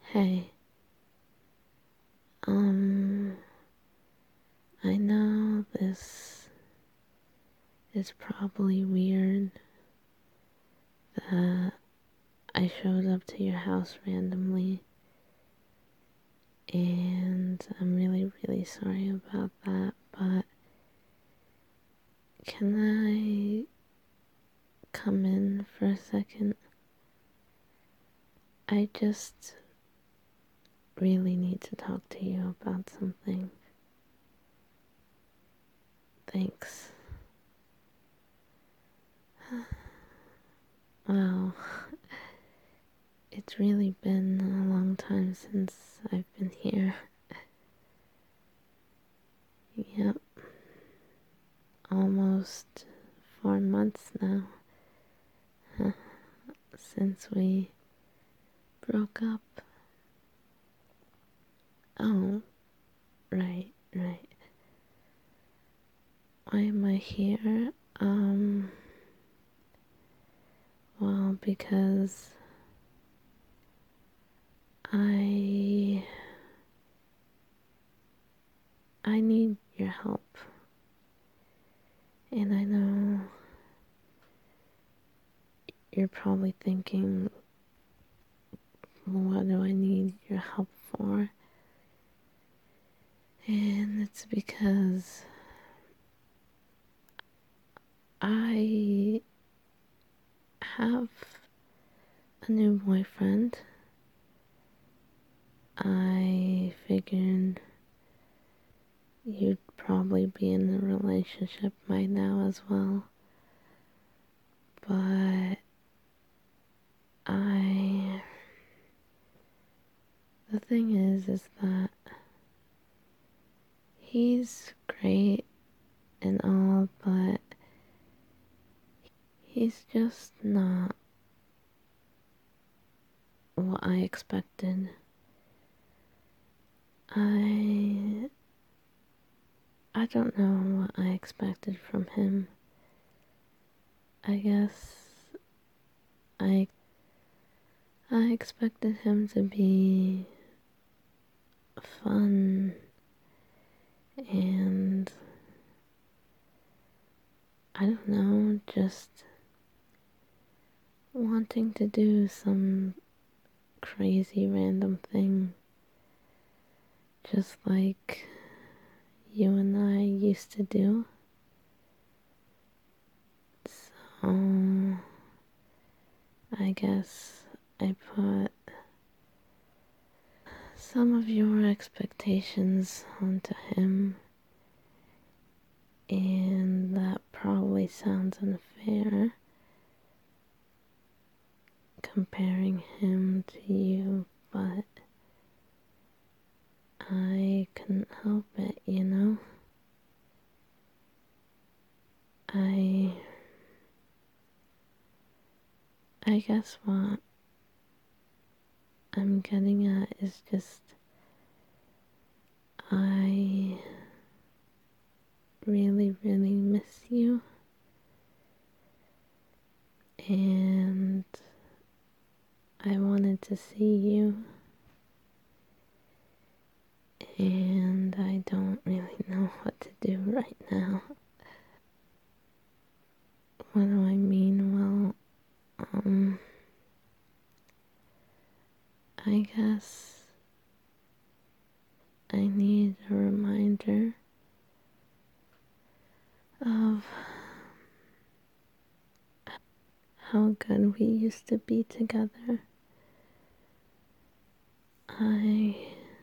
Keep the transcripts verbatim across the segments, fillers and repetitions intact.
Hey, um, I know this is probably weird that I showed up to your house randomly, and I'm really, really sorry about that, but can I come in for a second? I just really need to talk to you about something. Thanks. Well, it's really been a long time since I've been here. Yep, almost four months now since we broke up. Oh, right, right. Why am I here? Um, well, because I I need your help. And I know you're probably thinking, what do I need your help for? And it's because I have a new boyfriend. I figured you'd probably be in a relationship right now as well. But I. The thing is, is that he's great and all, but he's just not what I expected. I. I don't know what I expected from him. I guess I I expected him to be fun and I don't know, just wanting to do some crazy random thing, just like you and I used to do. So I guess I put some of your expectations onto him, and that probably sounds unfair, comparing him to you, but I couldn't help it, you know? I. I guess what I'm getting at is just I really, really miss you, and I wanted to see you, and I don't really know what to do right now. What do I mean? Well, um, I guess I need a reminder of how good we used to be together. I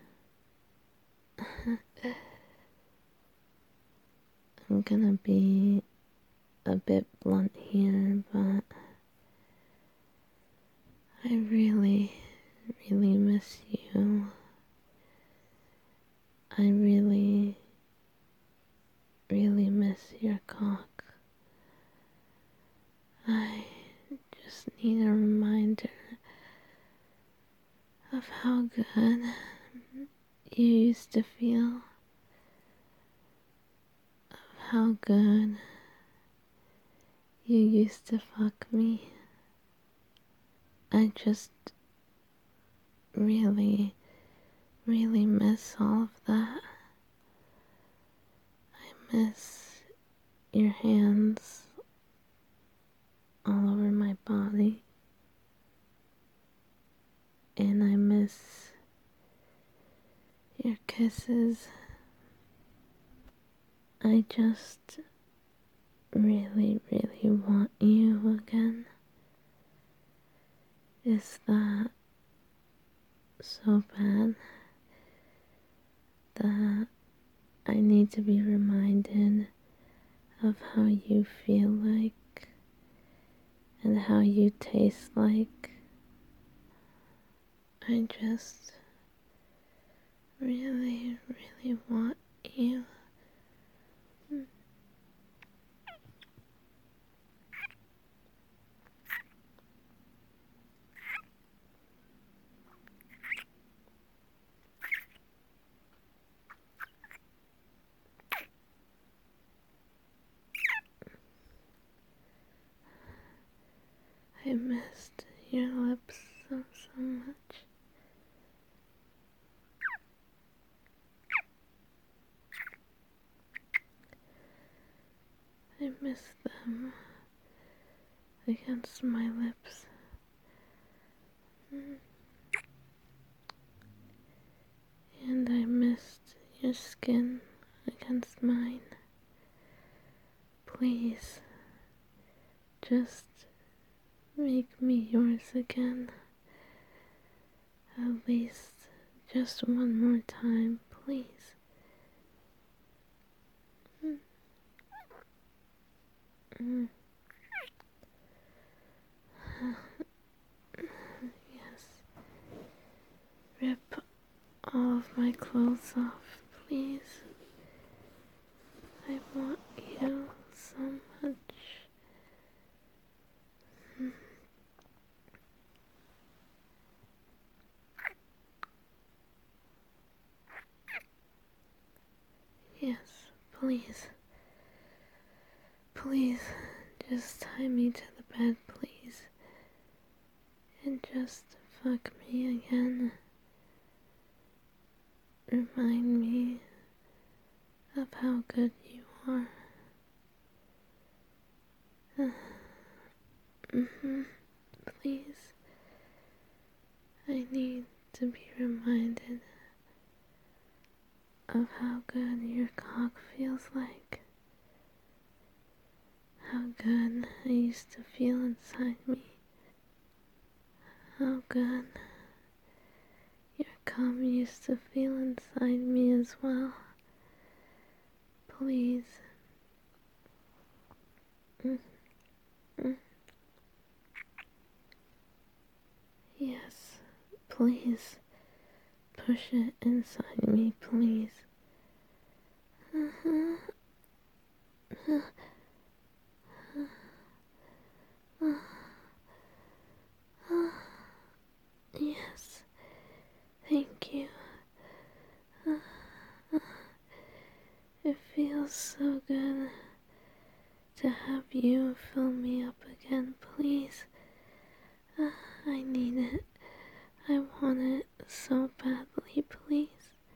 I'm gonna be a bit blunt here, but I really, really miss you. I really, really miss your cock. I just need a reminder of how good you used to feel, of how good you used to fuck me. I just really, really miss all of that. I miss your hands all over my body. And I miss your kisses. I just really, really want you again. Is that so bad that I need to be reminded of how you feel like and how you taste like? I just really, really want you. I missed your lips so, so much. I miss them against my lips. And I missed your skin against mine. Please, just make me yours again. At least just one more time, please. Mm. Yes. Rip all of my clothes off, please. I want you so much. Yes, please. Please, just tie me to the bed, please. And just fuck me again. Remind me of how good you are. Mm-hmm. Please. I need to be reminded of how good your cock feels like. How good I used to feel inside me. How good your cum used to feel inside me as well. Please. Mm-hmm. Yes, please. Push it inside me, please. Uh-huh. Yes, thank you. It feels so good to have you fill me up again, please. Uh, I need it. I want it so badly, please.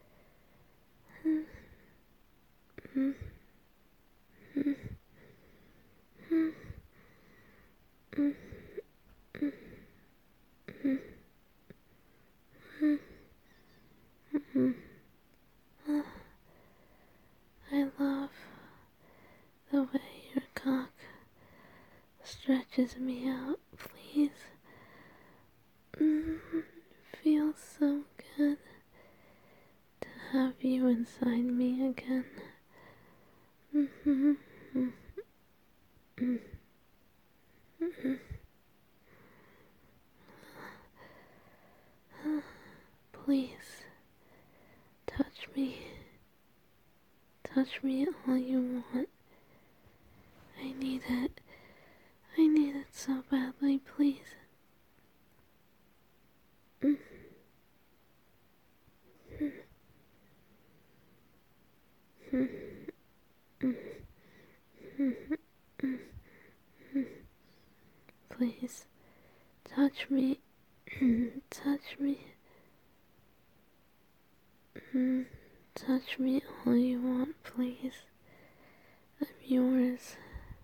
I love the way your cock stretches me out, please. Mm, feels so good to have you inside me again. Mm-hmm. Mm-hmm. Please, touch me. Touch me all you want. I need it. I need it so badly, please. Please, touch me. Touch me. Mm, touch me all you want, please. I'm yours.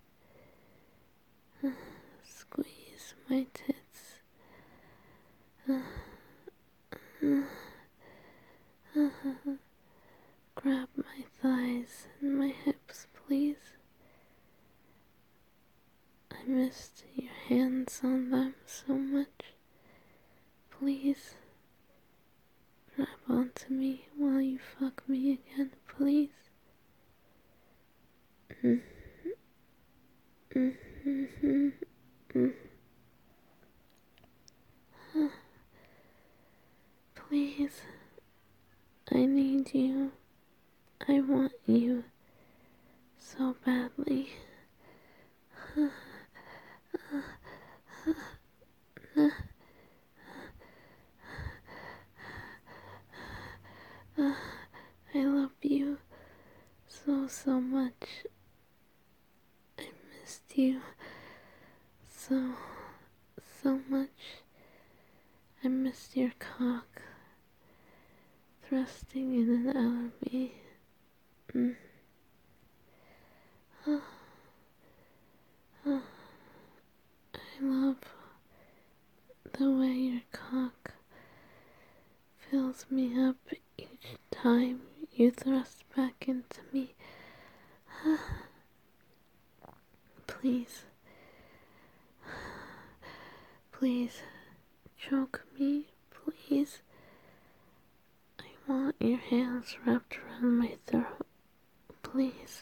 Uh, squeeze my tits. Uh, uh, uh, grab my thighs and my hips, please. I missed your hands on them so much. Please, grab onto me while you fuck me again, please. Mm. Mm, mm, mm, mm. Huh. Please, I need you. I want you so badly. Uh, uh, uh, I love you so, so much. I missed you so, so much. I missed your cock thrusting in and out of me. Mm. Oh, oh, I love the way your cock fills me up each time you thrust back into me. Please, please, choke me, please. I want your hands wrapped around my throat, please.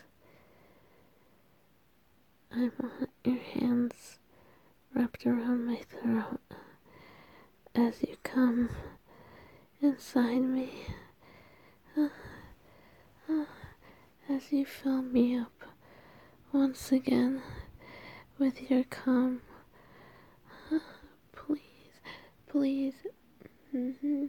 I want your hands wrapped around my throat as you come inside me, uh, uh, as you fill me up once again with your cum. Uh, please, please. Mm-hmm.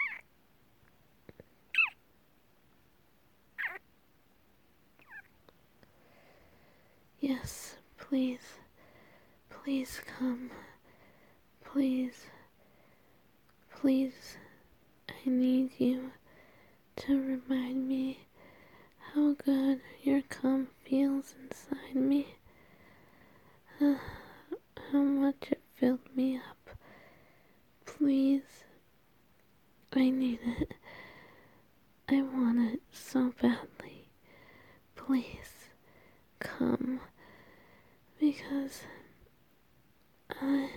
Yes, please, please come. Please, please, I need you to remind me how good your cum feels inside me. Uh, how much it filled me up. Please, I need it. I want it so badly. Please, come. Because I,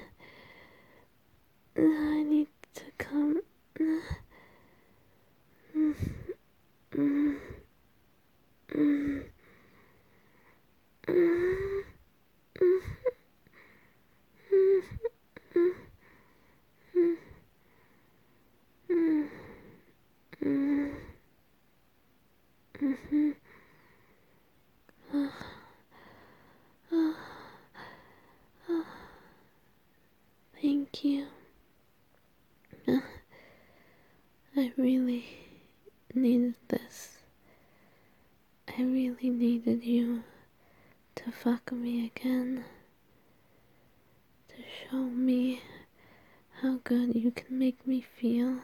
I need to come. Mm, mm, mm, mm, mm, mm, mm, mm. Thank you. I really needed this. I really needed you to fuck me again. To show me how good you can make me feel.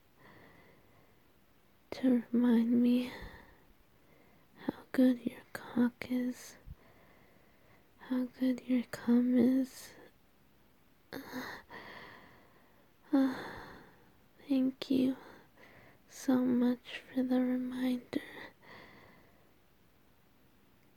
To remind me how good your cock is. How good your cum is. Uh, uh, thank you so much for the reminder.